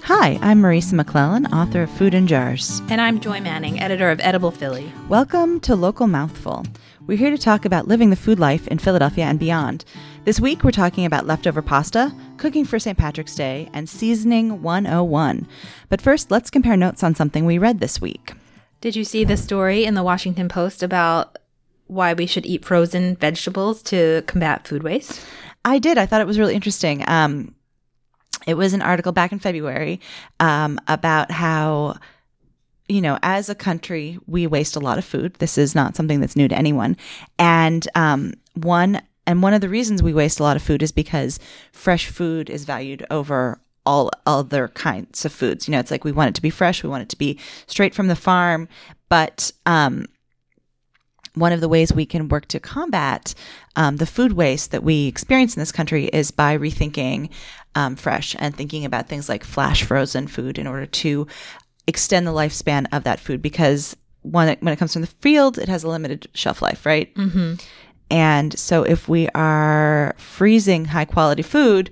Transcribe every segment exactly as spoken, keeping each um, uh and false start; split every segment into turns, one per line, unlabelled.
Hi, I'm Marisa McClellan, author of Food in Jars.
And I'm Joy Manning, editor of Edible Philly.
Welcome to Local Mouthful. We're here to talk about living the food life in Philadelphia and beyond. This week, we're talking about leftover pasta, cooking for Saint Patrick's Day, and seasoning one oh one. But first, let's compare notes on something we read this week.
Did you see the story in the Washington Post about why we should eat frozen vegetables to combat food waste?
I did. I thought it was really interesting. Um, it was an article back in February um, about how, you know, as a country, we waste a lot of food. This is not something that's new to anyone. And um, one and one of the reasons we waste a lot of food is because fresh food is valued over all other kinds of foods. You know, it's like we want it to be fresh. We want it to be straight from the farm. But um, one of the ways we can work to combat um, the food waste that we experience in this country is by rethinking um, fresh and thinking about things like flash frozen food in order to extend the lifespan of that food, because when it, when it comes from the field, it has a limited shelf life, right?
Mm-hmm.
And so if we are freezing high quality food,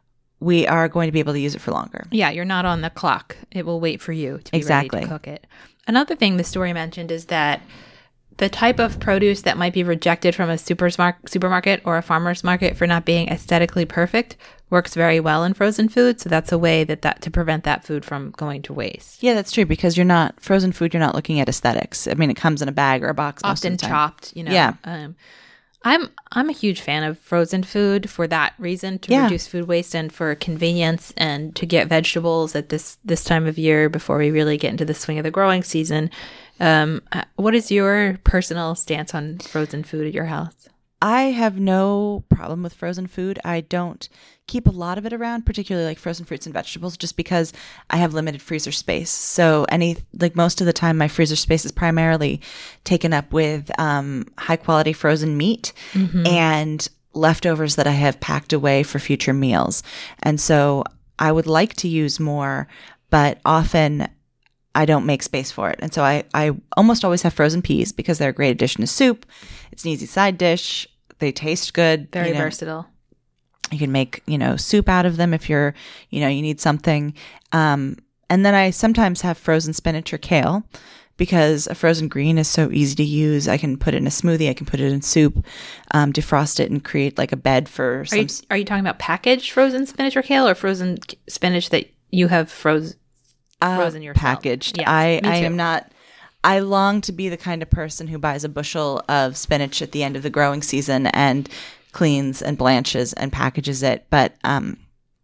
we are going to be able to use it for longer.
Yeah, you're not on the clock. It will wait for you to be
exactly.
ready to cook it. Another thing the story mentioned is that the type of produce that might be rejected from a supersmar- supermarket or a farmer's market for not being aesthetically perfect works very well in frozen food. So that's a way that, that to prevent that food from going to waste.
Yeah, that's true, because you're not frozen food. You're not looking at aesthetics. I mean, it comes in a bag or a box. Most
Often
of the time.
chopped, you know.
Yeah.
Um, I'm I'm a huge fan of frozen food for that reason, to
yeah.
reduce food waste and for convenience, and to get vegetables at this this time of year before we really get into the swing of the growing season. Um, what is your personal stance on frozen food at your house?
I have no problem with frozen food. I don't keep a lot of it around, particularly like frozen fruits and vegetables, just because I have limited freezer space. So any, like most of the time, my freezer space is primarily taken up with um, high quality frozen meat mm-hmm. and leftovers that I have packed away for future meals. And so I would like to use more, but often I don't make space for it. And so I, I almost always have frozen peas because they're a great addition to soup. It's an easy side dish. They taste good.
Very
you know,
versatile.
You can make, you know, soup out of them if you're, you know, you need something. Um, and then I sometimes have frozen spinach or kale because a frozen green is so easy to use. I can put it in a smoothie. I can put it in soup, um, defrost it, and create like a bed for
are
some.
You, are you talking about packaged frozen spinach or kale, or frozen spinach that you have frozen? Frozen
uh,
yourself.
Packaged.
Yeah,
I,
me
I
too.
am not, I long to be the kind of person who buys a bushel of spinach at the end of the growing season and cleans and blanches and packages it. But, um,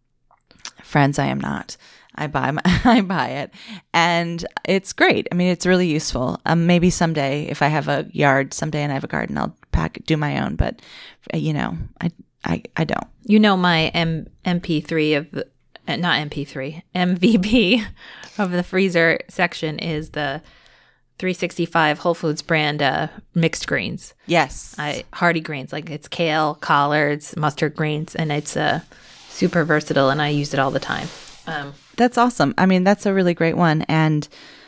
friends, I am not. I buy my, I buy it, and it's great. I mean, it's really useful. Um, maybe someday if I have a yard someday and I have a garden, I'll pack, do my own, but you know, I, I, I don't.
You know, my M- MP3 of the, Uh, not M P three, M V P of the freezer section is the three sixty-five Whole Foods brand uh, mixed greens.
Yes.
I, hearty greens, like it's kale, collards, mustard greens, and it's uh, super versatile, and I use it all the time. Um,
that's awesome. I mean, that's a really great one, and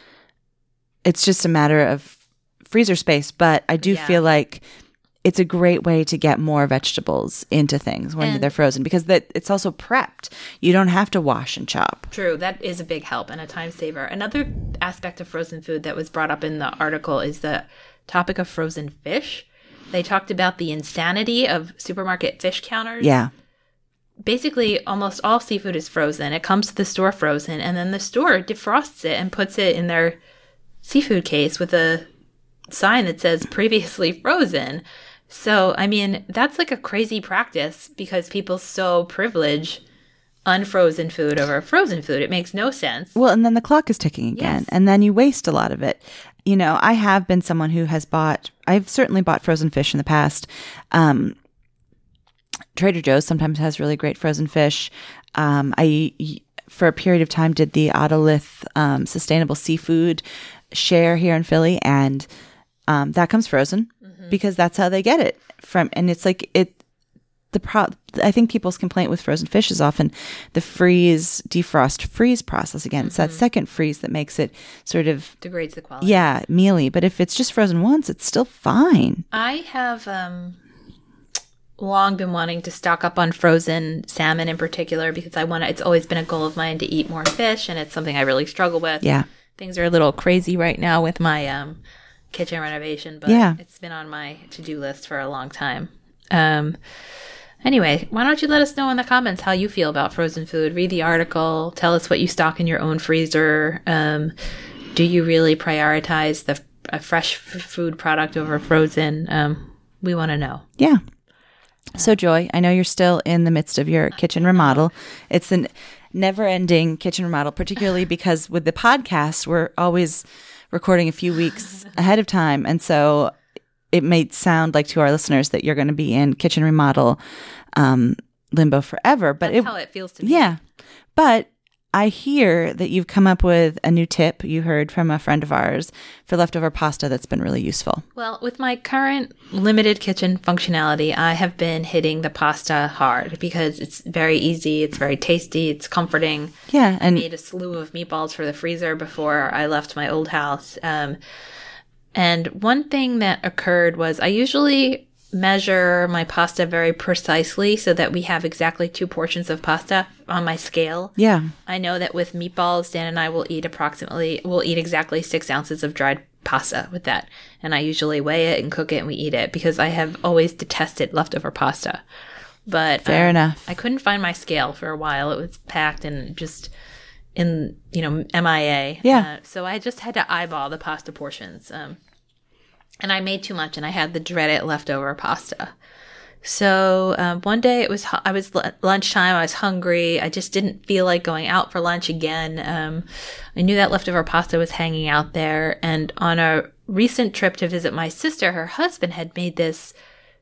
it's just a matter of freezer space, but I do
yeah.
feel like it's a great way to get more vegetables into things when
and
they're frozen, because that it's also prepped. You don't have to wash and chop.
True. That is a big help and a time saver. Another aspect of frozen food that was brought up in the article is the topic of frozen fish. They talked about the insanity of supermarket fish counters.
Yeah.
Basically, almost all seafood is frozen. It comes to the store frozen, and then the store defrosts it and puts it in their seafood case with a sign that says previously frozen. So, I mean, that's like a crazy practice because people so privilege unfrozen food over frozen food. It makes no sense.
Well, and then the clock is ticking again,
Yes.
and then you waste a lot of it. You know, I have been someone who has bought, I've certainly bought frozen fish in the past. Um, Trader Joe's sometimes has really great frozen fish. Um, I, for a period of time, did the Autolith um, Sustainable Seafood share here in Philly, and um, that comes frozen. Because that's how they get it from, and it's like it. The pro, I think people's complaint with frozen fish is often the freeze, defrost, freeze process. Again, mm-hmm. It's that second freeze that makes it sort of
degrades the quality.
Yeah, mealy. But if it's just frozen once, it's still fine.
I have um, long been wanting to stock up on frozen salmon in particular because I want to, it's always been a goal of mine to eat more fish, and it's something I really struggle with.
Yeah.
Things are a little crazy right now with my um, kitchen renovation, but
yeah.
it's been on my to-do list for a long time. Um, anyway, why don't you let us know in the comments how you feel about frozen food? Read the article. Tell us what you stock in your own freezer. Um, do you really prioritize the a fresh f- food product over frozen? Um, we want to know.
Yeah. So, Joy, I know you're still in the midst of your kitchen remodel. It's a never-ending kitchen remodel, particularly because with the podcast, we're always recording a few weeks ahead of time. And so it may sound like to our listeners that you're going to be in kitchen remodel um, limbo forever. But
That's
it,
how it feels to me.
Yeah. But I hear that you've come up with a new tip you heard from a friend of ours for leftover pasta that's been really useful.
Well, with my current limited kitchen functionality, I have been hitting the pasta hard because it's very easy, it's very tasty, it's comforting.
Yeah, and
I made a slew of meatballs for the freezer before I left my old house. Um, and one thing that occurred was I usually measure my pasta very precisely so that we have exactly two portions of pasta on my scale.
Yeah.
I know that with meatballs, Dan and I will eat approximately, we'll eat exactly six ounces of dried pasta with that. And I usually weigh it and cook it and we eat it because I have always detested leftover pasta. But
fair
um,
enough.
I couldn't find my scale for a while. It was packed and just in, you know, M I A.
Yeah.
Uh, so I just had to eyeball the pasta portions. Um, And I made too much, and I had the dreaded leftover pasta. So um, one day it was I was lunchtime. I was hungry. I just didn't feel like going out for lunch again. Um, I knew that leftover pasta was hanging out there. And on a recent trip to visit my sister, her husband had made this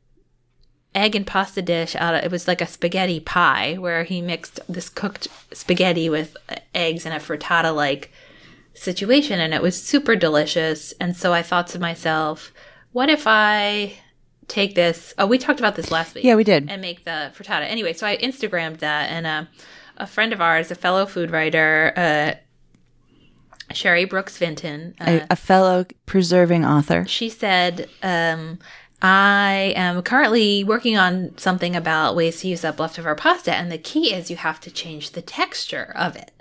egg and pasta dish out of, it was like a spaghetti pie where he mixed this cooked spaghetti with eggs and a frittata-like situation, and it was super delicious. And so I thought to myself, what if I take this, oh, we talked about this last week.
Yeah, we did.
And make the frittata. Anyway, so I Instagrammed that, and uh, a friend of ours, a fellow food writer, uh, Sherry Brooks Vinton, uh,
a, a fellow preserving author.
She said, um, I am currently working on something about ways to use up leftover pasta, and the key is you have to change the texture of it.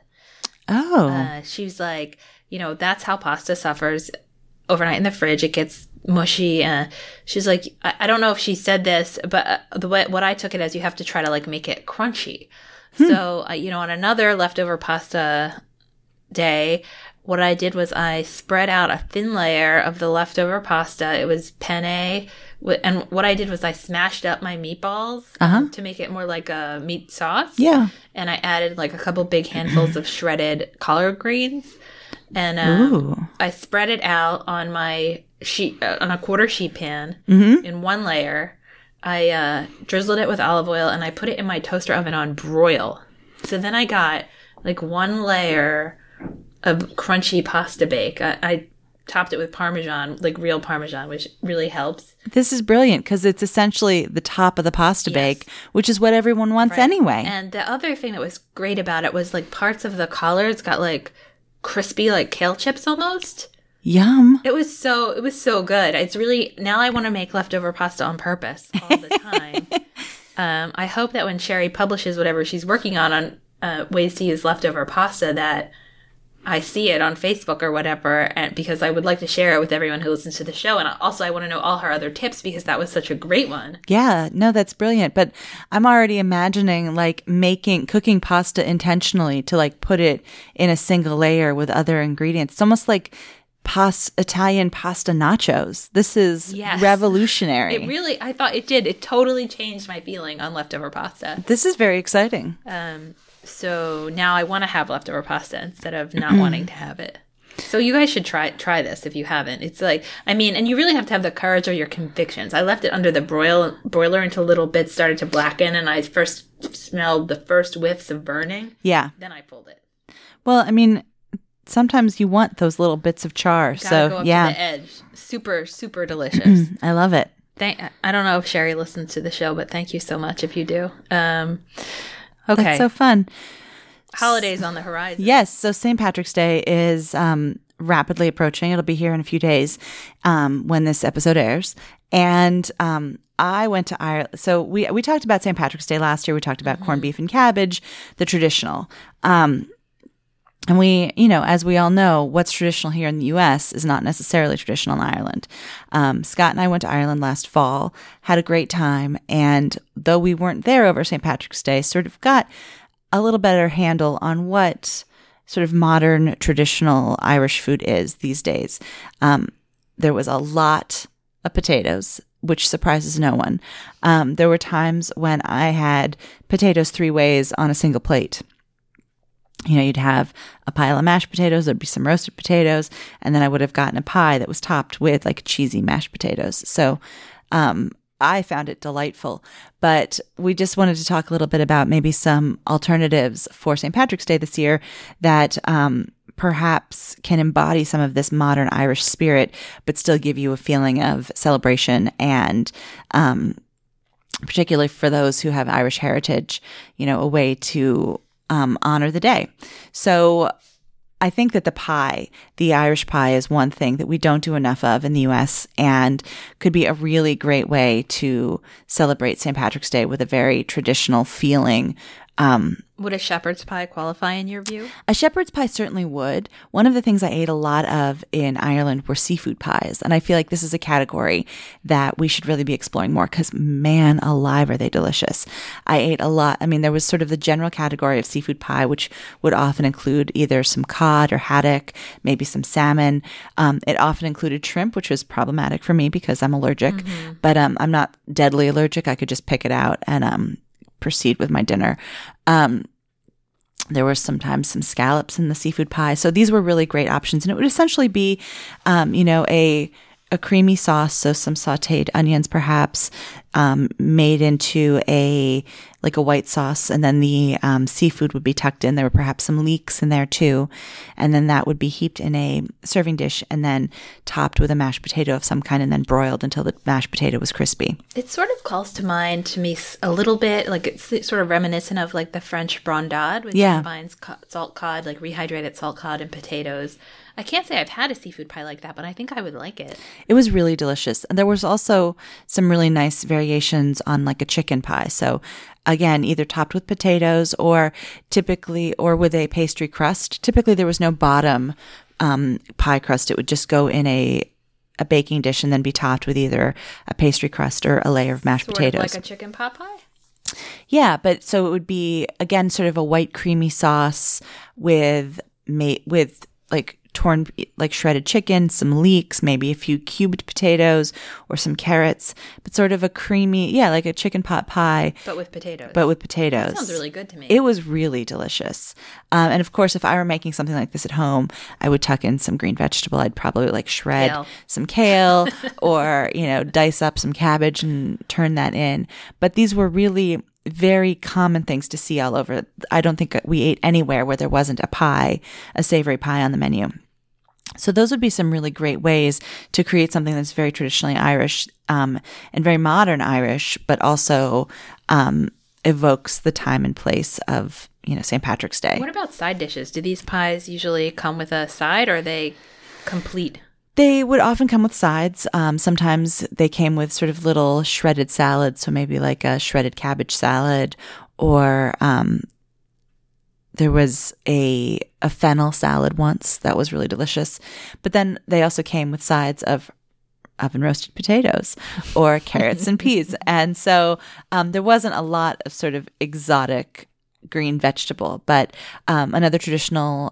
Oh.
Uh, she's like, you know, that's how pasta suffers overnight in the fridge. It gets mushy. Uh, she's like, I, I don't know if she said this, but uh, the way what I took it as, you have to try to like make it crunchy. Hmm. So, uh, you know, on another leftover pasta day, what I did was I spread out a thin layer of the leftover pasta. It was penne. And what I did was I smashed up my meatballs
uh-huh.
um, to make it more like a meat sauce.
Yeah.
And I added like a couple big handfuls of shredded collard greens. And um, I spread it out on my sheet, uh, on a quarter sheet pan
mm-hmm.
in one layer. I uh, drizzled it with olive oil and I put it in my toaster oven on broil. So then I got like one layer of crunchy pasta bake. I, I topped it with Parmesan, like real Parmesan, which really helps.
This is brilliant because it's essentially the top of the pasta
yes.
bake, which is what everyone wants
right.
anyway.
And the other thing that was great about it was like parts of the collards got like crispy, like kale chips almost.
Yum.
It was so, it was so good. It's really, now I want to make leftover pasta on purpose all the time. um, I hope that when Sherry publishes whatever she's working on, on uh, ways to use leftover pasta, that I see it on Facebook or whatever, and because I would like to share it with everyone who listens to the show. And also I want to know all her other tips because that was such a great one.
Yeah, no, that's brilliant. But I'm already imagining like making, cooking pasta intentionally to like put it in a single layer with other ingredients. It's almost like pas- Italian pasta nachos. This is
yes.
revolutionary.
It really, I thought it did. It totally changed my feeling on leftover pasta.
This is very exciting.
Um, So now I want to have leftover pasta instead of not wanting to have it. So you guys should try try this if you haven't. It's like, I mean, and you really have to have the courage or your convictions. I left it under the broil broiler until little bits started to blacken, and I first smelled the first whiffs of burning.
Yeah.
Then I pulled it.
Well, I mean, sometimes you want those little bits of char.
Gotta
so
go up
yeah,
to the edge. Super, super delicious.
I love it.
Thank. I don't know if Sherry listens to the show, but thank you so much if you do. Um, okay.
That's so fun.
Holidays on the horizon.
Yes. So Saint Patrick's Day is um, rapidly approaching. It'll be here in a few days um, when this episode airs. And um, I went to Ireland. So we we talked about Saint Patrick's Day last year. We talked about mm-hmm. corned beef and cabbage, the traditional. Um, and we, you know, as we all know, what's traditional here in the U S is not necessarily traditional in Ireland. Um, Scott and I went to Ireland last fall, had a great time. And though we weren't there over Saint Patrick's Day, sort of got a little better handle on what sort of modern traditional Irish food is these days. Um, there was a lot of potatoes, which surprises no one. Um, there were times when I had potatoes three ways on a single plate. You know, you'd have a pile of mashed potatoes, there'd be some roasted potatoes, and then I would have gotten a pie that was topped with like cheesy mashed potatoes. So um, I found it delightful. But we just wanted to talk a little bit about maybe some alternatives for Saint Patrick's Day this year that um, perhaps can embody some of this modern Irish spirit, but still give you a feeling of celebration and um, particularly for those who have Irish heritage, you know, a way to Um, honor the day. So I think that the pie, the Irish pie, is one thing that we don't do enough of in the U S and could be a really great way to celebrate Saint Patrick's Day with a very traditional feeling. Um,
would a shepherd's pie qualify in your view?
A shepherd's pie certainly would. One of the things I ate a lot of in Ireland were seafood pies. And I feel like this is a category that we should really be exploring more because, man alive, are they delicious. I ate a lot. I mean, there was sort of the general category of seafood pie, which would often include either some cod or haddock, maybe some salmon. Um, it often included shrimp, which was problematic for me because I'm allergic. Mm-hmm. But um, I'm not deadly allergic. I could just pick it out and um proceed with my dinner. Um, there were sometimes some scallops in the seafood pie. So these were really great options. And it would essentially be, um, you know, a, a creamy sauce. So some sauteed onions, perhaps, um, made into a, like a white sauce. And then the um, seafood would be tucked in. There were perhaps some leeks in there too. And then that would be heaped in a serving dish and then topped with a mashed potato of some kind and then broiled until the mashed potato was crispy.
It sort of calls to mind to me a little bit, like it's sort of reminiscent of like the French brandade, which yeah. combines co- salt cod, like rehydrated salt cod and potatoes. I can't say I've had a seafood pie like that, but I think I would like it.
It was really delicious. And there was also some really nice variations on like a chicken pie. So again, either topped with potatoes or typically, or with a pastry crust. Typically there was no bottom um, pie crust. It would just go in a a baking dish and then be topped with either a pastry crust or a layer of mashed
sort
potatoes.
Of like a chicken pot pie?
Yeah, but so it would be, again, sort of a white creamy sauce with ma- with like torn, like shredded chicken, some leeks, maybe a few cubed potatoes or some carrots, but sort of a creamy, yeah, like a chicken pot pie.
But with potatoes.
But with potatoes.
That sounds really good to me.
It was really delicious. Um, and of course, if I were making something like this at home, I would tuck in some green vegetable. I'd probably like shred
kale.
some kale or, you know, dice up some cabbage and turn that in. But these were really very common things to see all over. I don't think we ate anywhere where there wasn't a pie, a savory pie on the menu. So those would be some really great ways to create something that's very traditionally Irish um, and very modern Irish, but also um, evokes the time and place of, you know, Saint Patrick's Day.
What about side dishes? Do these pies usually come with a side or are they complete?
They would often come with sides. Um, sometimes they came with sort of little shredded salads, so maybe like a shredded cabbage salad, or um, there was a a fennel salad once that was really delicious. But then they also came with sides of oven roasted potatoes or carrots and peas, and so um, there wasn't a lot of sort of exotic green vegetable. But um, another traditional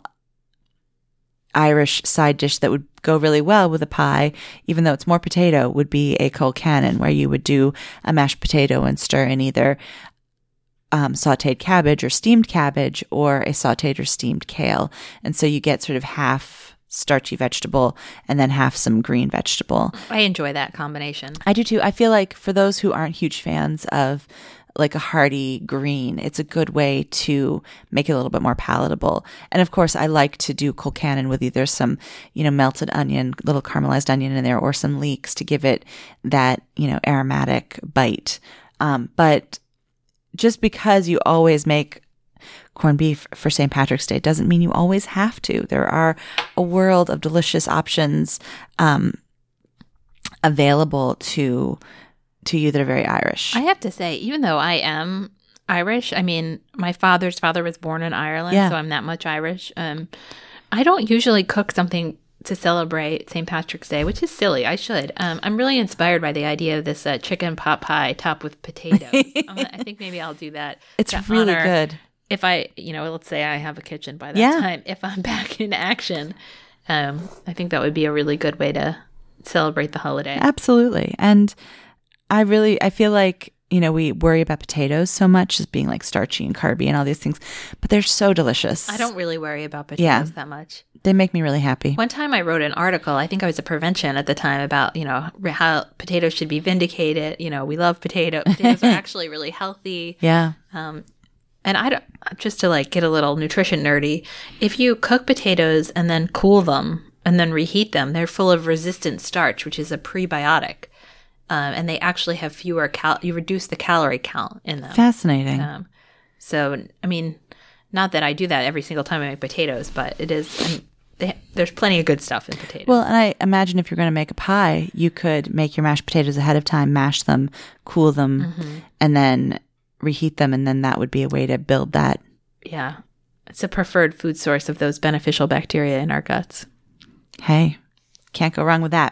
Irish side dish that would go really well with a pie, even though it's more potato, would be a colcannon, where you would do a mashed potato and stir in either um, sauteed cabbage or steamed cabbage or a sauteed or steamed kale. And so you get sort of half starchy vegetable and then half some green vegetable.
I enjoy that combination.
I do too. I feel like for those who aren't huge fans of like a hearty green, it's a good way to make it a little bit more palatable. And of course, I like to do colcannon with either some, you know, melted onion, little caramelized onion in there, or some leeks to give it that, you know, aromatic bite. Um, but just because you always make corned beef for Saint Patrick's Day doesn't mean you always have to. There are a world of delicious options um, available to to you that are very Irish.
I have to say, even though I am Irish, I mean, my father's father was born in Ireland,
Yeah.
so I'm that much Irish. Um, I don't usually cook something to celebrate Saint Patrick's Day, which is silly. I should. Um, I'm really inspired by the idea of this uh, chicken pot pie topped with potatoes. I'm, I think maybe I'll do that.
It's
to
really
honor-
good.
If I, you know, let's say I have a kitchen by that
Yeah.
time, if I'm back in action, um, I think that would be a really good way to celebrate the holiday.
Absolutely. And I really, I feel like, you know, we worry about potatoes so much as being like starchy and carby and all these things, but they're so delicious.
I don't really worry about potatoes
Yeah.
that much.
They make me really happy.
One time I wrote an article, I think I was a prevention at the time, about, you know, re- how potatoes should be vindicated. You know, we love potato. Potatoes are actually really healthy.
Yeah.
Um, and I don't, just to like get a little nutrition nerdy, if you cook potatoes and then cool them and then reheat them, they're full of resistant starch, which is a prebiotic. Um, and they actually have fewer cal. You reduce the calorie count in them.
Fascinating.
Um, so, I mean, not that I do that every single time I make potatoes, but it is. I mean, they, there's plenty of good stuff in potatoes.
Well, and I imagine if you're going to make a pie, you could make your mashed potatoes ahead of time, mash them, cool them,
Mm-hmm.
and then reheat them. And then that would be a way to build that.
Yeah, it's a preferred food source of those beneficial bacteria in our guts.
Hey, can't go wrong with that.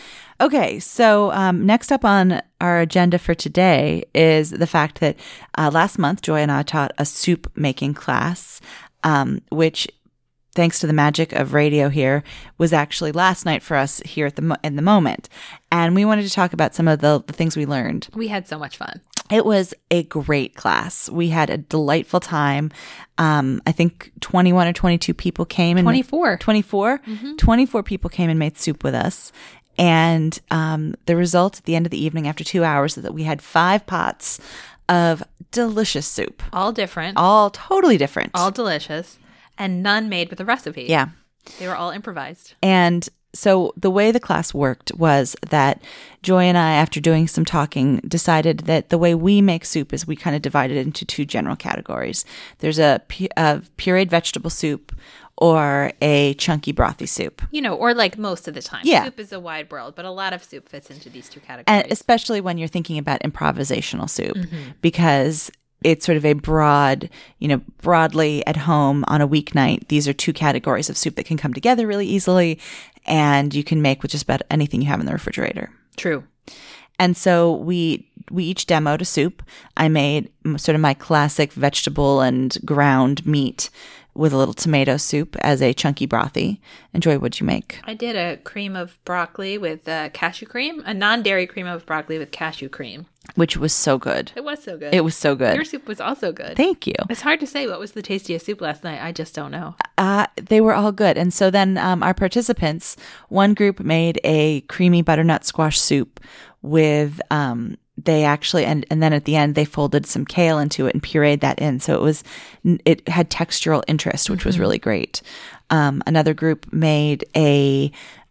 Okay, so um, next up on our agenda for today is the fact that uh, last month, Joy and I taught a soup making class, um, which, thanks to the magic of radio here, was actually last night for us here at the mo- in the moment. And we wanted to talk about some of the, the things we learned.
We had so much fun.
It was a great class. We had a delightful time. Um, I think twenty-one or twenty-two people came. And
twenty-four.
twenty-four?
Mm-hmm.
twenty-four people came and made soup with us. And um, the result at the end of the evening, after two hours, is that we had five pots of delicious soup,
All different,
all totally different.
all delicious, and none made with a recipe.
Yeah.
They were all improvised.
And so the way the class worked was that Joy and I, after doing some talking, decided that the way we make soup is we kind of divide it into two general categories. There's a, pu- a pureed vegetable soup or a chunky brothy soup.
You know, or like most of the time.
Yeah.
Soup is a wide world, but a lot of soup fits into these two categories.
And especially when you're thinking about improvisational soup, because it's sort of a broad, you know, broadly at home on a weeknight. These are two categories of soup that can come together really easily, and you can make with just about anything you have in the refrigerator.
True.
And so we we each demoed a soup. I made m- sort of my classic vegetable and ground meat with a little tomato soup as a chunky brothy. And Joy, what'd you make?
I did a cream of broccoli with uh, cashew cream, a non-dairy cream of broccoli with cashew cream.
Which was so good.
It was so good.
It was so good.
Your soup was also good.
Thank you.
It's hard to say what was the tastiest soup last night. I just don't know.
Uh, they were all good. And so then um, our participants, one group made a creamy butternut squash soup with, um, they actually, and, and then at the end, they folded some kale into it and pureed that in. So it was, it had textural interest, which was really great. Um, another group made a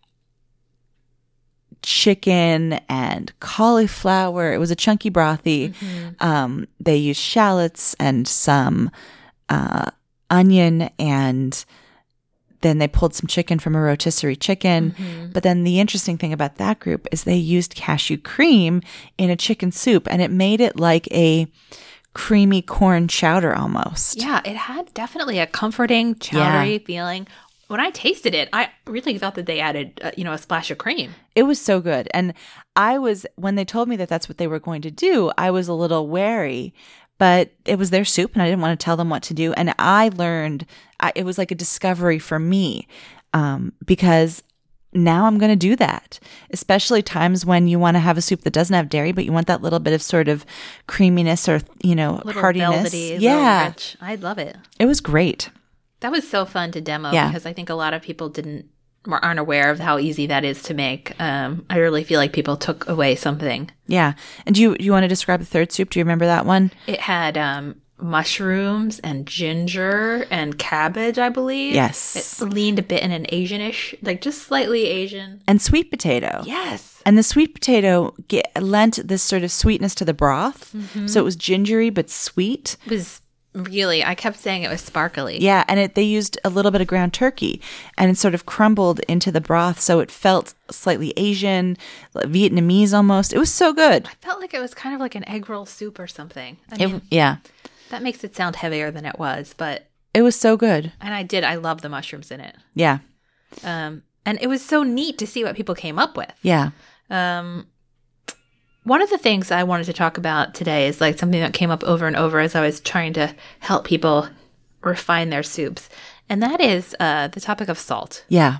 chicken and cauliflower. It was a chunky brothy. Um, they used shallots and some uh, onion, and then they pulled some chicken from a rotisserie chicken. But then the interesting thing about that group is they used cashew cream in a chicken soup, and it made it like a creamy corn chowder almost.
Yeah, it had definitely a comforting, chowdery feeling. When I tasted it, I really felt that they added, uh, you know, a splash of cream.
It was so good. And I was, when they told me that that's what they were going to do, I was a little wary, but it was their soup and I didn't want to tell them what to do. And I learned, I, it was like a discovery for me, um, because now I'm going to do that, especially times when you want to have a soup that doesn't have dairy, but you want that little bit of sort of creaminess or, you know,
A little
heartiness.
velvety, a
Yeah.
little rich. I love it.
It was great.
That was so fun to demo
Yeah.
because I think a lot of people didn't or aren't aware of how easy that is to make. Um, I really feel like people took away something.
Yeah. And do you, do you want to describe the third soup? Do you remember that one?
It had um, mushrooms and ginger and cabbage, I believe.
Yes.
It leaned a bit in an Asianish, like just slightly Asian.
And sweet potato.
Yes.
And the sweet potato get, lent this sort of sweetness to the broth.
Mm-hmm.
So it was gingery but sweet.
It was Really, I kept saying it was sparkly.
Yeah, and it, they used a little bit of ground turkey, and it sort of crumbled into the broth, so it felt slightly Asian, Vietnamese almost. It was so good.
I felt like it was kind of like an egg roll soup or something. I
It,
mean,
yeah,
that makes it sound heavier than it was, but
it was so good.
and I did. I love the mushrooms in it.
Yeah,
Um, and it was so neat to see what people came up with.
yeah,
Um, one of the things I wanted to talk about today is like something that came up over and over as I was trying to help people refine their soups, and that is uh, the topic of salt.
yeah,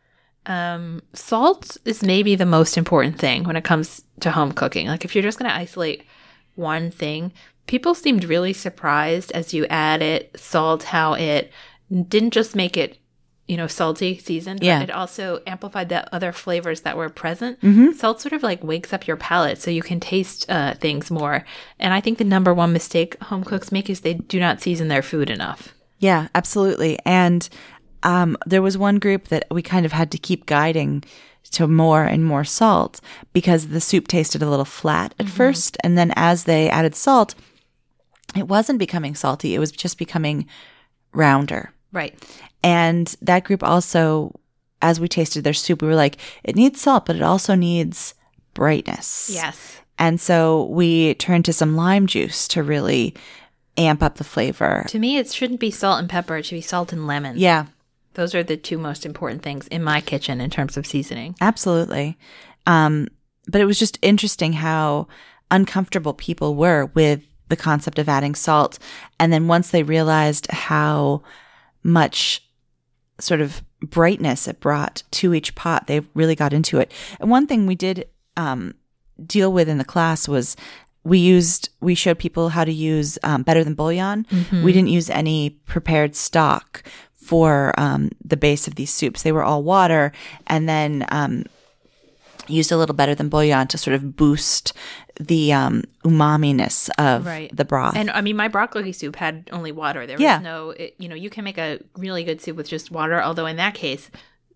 Um, salt is maybe the most important thing when it comes to home cooking. Like if you're just going to isolate one thing, people seemed really surprised as you added salt, how it didn't just make it, you know, salty, seasoned,
Yeah.
but it also amplified the other flavors that were present.
Mm-hmm.
Salt sort of like wakes up your palate so you can taste uh, things more. And I think the number one mistake home cooks make is they do not season their food enough.
yeah, absolutely. And um, there was one group that we kind of had to keep guiding to more and more salt because the soup tasted a little flat at first. And then as they added salt, it wasn't becoming salty. It was just becoming rounder.
Right.
And that group also, as we tasted their soup, we were like, it needs salt, but it also needs brightness.
Yes.
And so we turned to some lime juice to really amp up the flavor.
To me, it shouldn't be salt and pepper. It should be salt and lemon.
Yeah,
Those are the two most important things in my kitchen in terms of seasoning.
absolutely. Um, but it was just interesting how uncomfortable people were with the concept of adding salt. And then once they realized how much sort of brightness it brought to each pot, they really got into it. And one thing we did um, deal with in the class was we used, we showed people how to use um, Better Than Bouillon.
Mm-hmm.
We didn't use any prepared stock for um, the base of these soups. They were all water, and then um, used a little Better Than Bouillon to sort of boost the um, umami-ness of
Right.
the broth.
And I mean, my broccoli soup had only water. There was
Yeah.
no, it, you know, you can make a really good soup with just water, although in that case,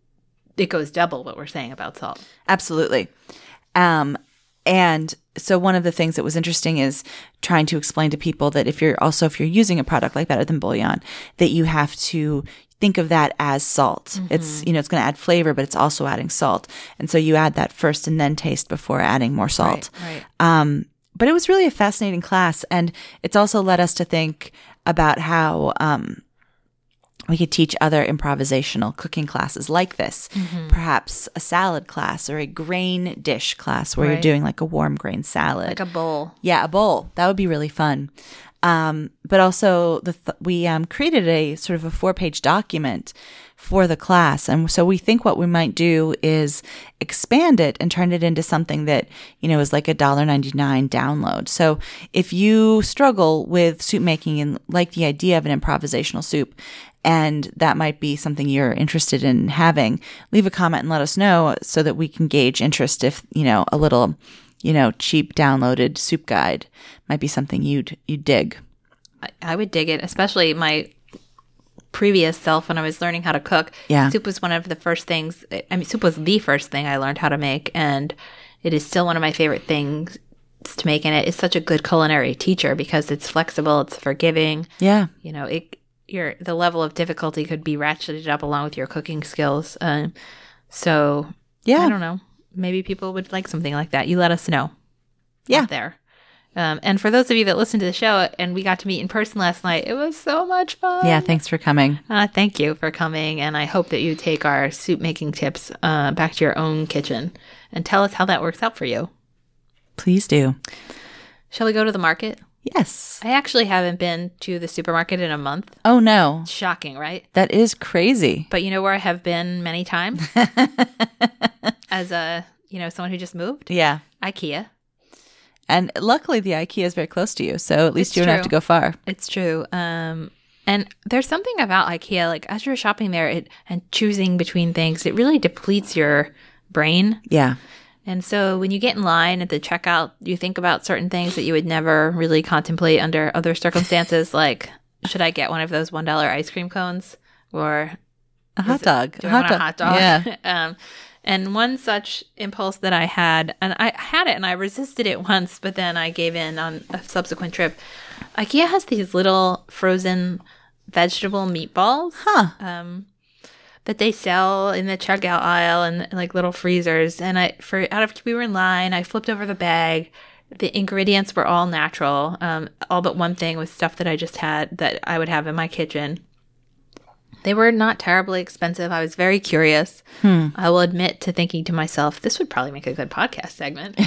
it goes double what we're saying about salt.
Absolutely. Um, and so one of the things that was interesting is trying to explain to people that if you're also, if you're using a product like Better Than Bouillon, that you have to think of that as salt.
Mm-hmm.
It's, you know, it's going to add flavor, but it's also adding salt. And so you add that first and then taste before adding more salt.
Right, right.
Um, but it was really a fascinating class. And it's also led us to think about how, um, we could teach other improvisational cooking classes like this,
Mm-hmm.
perhaps a salad class or a grain dish class where you're
Right.
doing like a warm grain salad.
Like a bowl.
Yeah, a bowl. That would be really fun. Um, but also, the th- we um, created a sort of a four-page document for the class, and so we think what we might do is expand it and turn it into something that, you know, is like a one dollar ninety-nine download. So if you struggle with soup making and like the idea of an improvisational soup, and that might be something you're interested in having, leave a comment and let us know so that we can gauge interest if, you know, a little, you know, cheap downloaded soup guide might be something you'd you'd dig.
I, I would dig it, especially my previous self when I was learning how to cook.
Yeah.
Soup was one of the first things, I mean, soup was the first thing I learned how to make, and it is still one of my favorite things to make, and it is such a good culinary teacher because it's flexible, it's forgiving.
Yeah.
You know, it your the level of difficulty could be ratcheted up along with your cooking skills. Um, so
Yeah.
I don't know. Maybe people would like something like that. You let us know.
Yeah.
Out there. Um, and for those of you that listened to the show and we got to meet in person last night, it was so much fun.
Yeah. Thanks for coming.
Uh, thank you for coming. And I hope that you take our soup making tips uh, back to your own kitchen and tell us how that works out for you.
Please do.
Shall we go to the market?
Yes.
I actually haven't been to the supermarket in a month.
Oh, no.
Shocking, right?
That is crazy.
But you know where I have been many times as a, you know, someone who just moved?
Yeah.
IKEA.
And luckily, the IKEA is very close to you. So at least
It's
you don't have
true.
to go far.
It's true. Um, and there's something about IKEA, like as you're shopping there it, and choosing between things, it really depletes your brain.
Yeah.
And so when you get in line at the checkout, you think about certain things that you would never really contemplate under other circumstances, like should I get one of those one dollar ice cream cones or
A hot dog.
do
A
I
hot
want
dog.
a hot dog?
Yeah.
um, and one such impulse that I had, and I had it and I resisted it once, but then I gave in on a subsequent trip, IKEA has these little frozen vegetable meatballs.
Huh.
Um, that they sell in the checkout aisle and, and like little freezers. And I, for out of we were in line, I flipped over the bag. The ingredients were all natural. Um, all but one thing was stuff that I just had that I would have in my kitchen. They were not terribly expensive. I was very curious. Hmm. I will admit to thinking to myself, this would probably make a good podcast segment.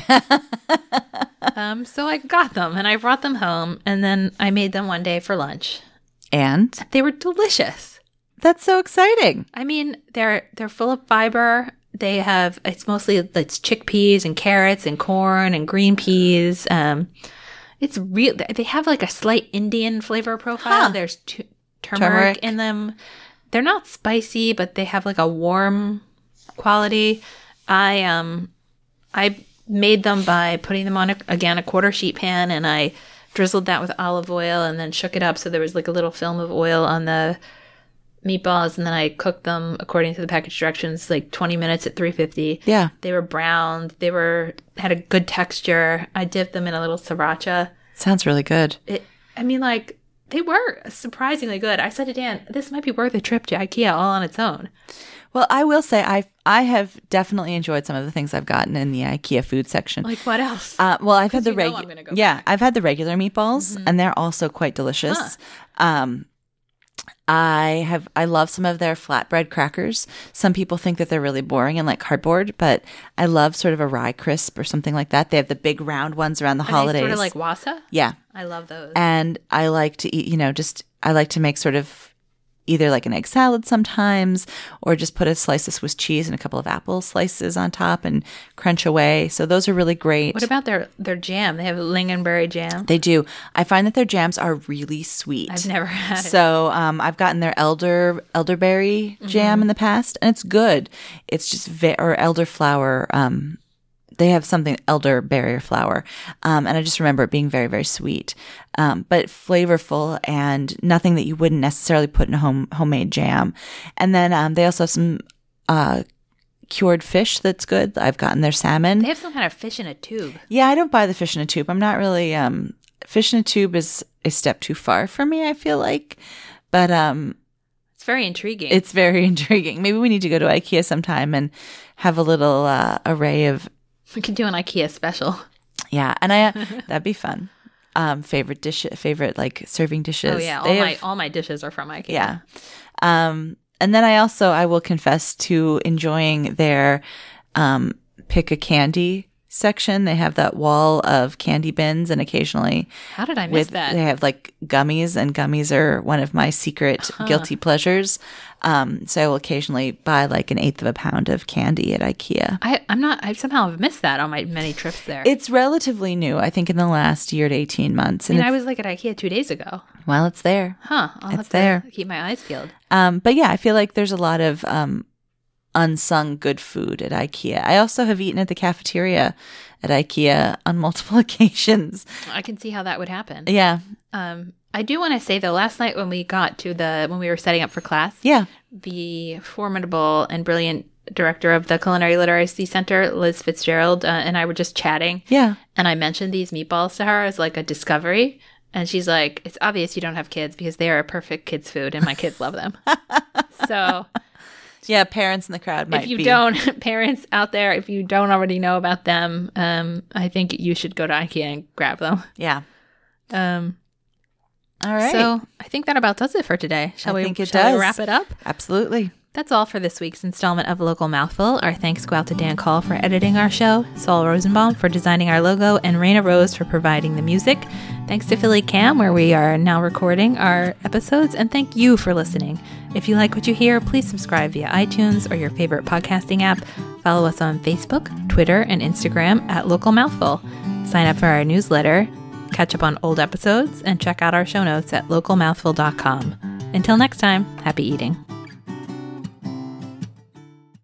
um, so I got them and I brought them home and then I made them one day for lunch.
And?
They were delicious.
That's so exciting.
I mean, they're they're full of fiber. They have, it's mostly, it's chickpeas and carrots and corn and green peas. Um, it's real. They have like a slight Indian flavor profile. Huh. There's t- turmeric, turmeric in them. They're not spicy, but they have like a warm quality. I um, I made them by putting them on a, again a quarter sheet pan, and I drizzled that with olive oil, and then shook it up so there was like a little film of oil on the meatballs, and then I cooked them according to the package directions, like twenty minutes at three fifty.
Yeah,
they were browned. They were had a good texture. I dipped them in a little sriracha.
Sounds really good.
It, I mean, like. They were surprisingly good. I said to Dan, this might be worth a trip to IKEA all on its own.
Well, I will say I I have definitely enjoyed some of the things I've gotten in the IKEA food section.
Like what else?
Uh, well, I've had the regular. Yeah, back. I've had the regular meatballs, mm-hmm. and they're also quite delicious. Huh. Um, I have I love some of their flatbread crackers. Some people think that they're really boring and like cardboard, but I love sort of a rye crisp or something like that. They have the big round ones around the
Are
holidays.
They sort of like wasa?
Yeah.
I love those.
And I like to eat, you know, just I like to make sort of either like an egg salad sometimes, or just put a slice of Swiss cheese and a couple of apple slices on top and crunch away. So those are really great.
What about their, their jam? They have lingonberry jam.
They do. I find that their jams are really sweet.
I've never had it.
So um, I've gotten their elder elderberry jam mm-hmm. in the past, and it's good. It's just ve- or elderflower. Um, they have something elderberry or flower, um, and I just remember it being very, very sweet, um, but flavorful and nothing that you wouldn't necessarily put in a home homemade jam. And then um, they also have some uh, cured fish that's good. I've gotten their salmon.
They have some kind of fish in a tube.
Yeah, I don't buy the fish in a tube. I'm not really um, fish in a tube is a step too far for me, I feel like, but um,
it's very intriguing.
It's very intriguing. Maybe we need to go to IKEA sometime and have a little uh, array of.
We could do an IKEA special.
Yeah, and I that'd be fun. Um, favorite dish, favorite like serving dishes.
Oh yeah, all they my have, all my dishes are from IKEA.
Yeah, um, and then I also I will confess to enjoying their um, pick a candy section. They have that wall of candy bins, and occasionally,
how did I miss
with,
that?
They have like gummies, and gummies are one of my secret huh. guilty pleasures. Um, so I will occasionally buy like an eighth of a pound of candy at IKEA.
I, I'm not, I somehow have missed that on my many trips there.
It's relatively new, I think, in the last year to eighteen months.
And I mean, I was like at IKEA two days ago.
Well, it's there.
Huh. I'll
it's
have
there.
To keep my eyes peeled.
Um, but yeah, I feel like there's a lot of um, unsung good food at IKEA. I also have eaten at the cafeteria at IKEA on multiple occasions.
I can see how that would happen.
Yeah.
Um, I do want to say though, last night when we got to the, when we were setting up for class,
yeah,
the formidable and brilliant director of the Culinary Literacy Center, Liz Fitzgerald, uh, and I were just chatting.
Yeah. And
I mentioned these meatballs to her as like a discovery. And she's like, it's obvious you don't have kids because they are a perfect kids food and my kids love them. So
yeah, parents in the crowd might be.
If you be. don't, parents out there, if you don't already know about them, um, I think you should go to IKEA and grab them.
Yeah.
Um.
All right.
So I think that about does it for today. Shall
I
we,
think it
shall
does.
we wrap it up?
Absolutely.
That's all for this week's installment of Local Mouthful. Our thanks go out to Dan Call for editing our show, Saul Rosenbaum for designing our logo, and Raina Rose for providing the music. Thanks to Philly Cam, where we are now recording our episodes, and thank you for listening. If you like what you hear, please subscribe via iTunes or your favorite podcasting app. Follow us on Facebook, Twitter, and Instagram at Local Mouthful. Sign up for our newsletter, catch up on old episodes, and check out our show notes at local mouthful dot com. Until next time, happy eating.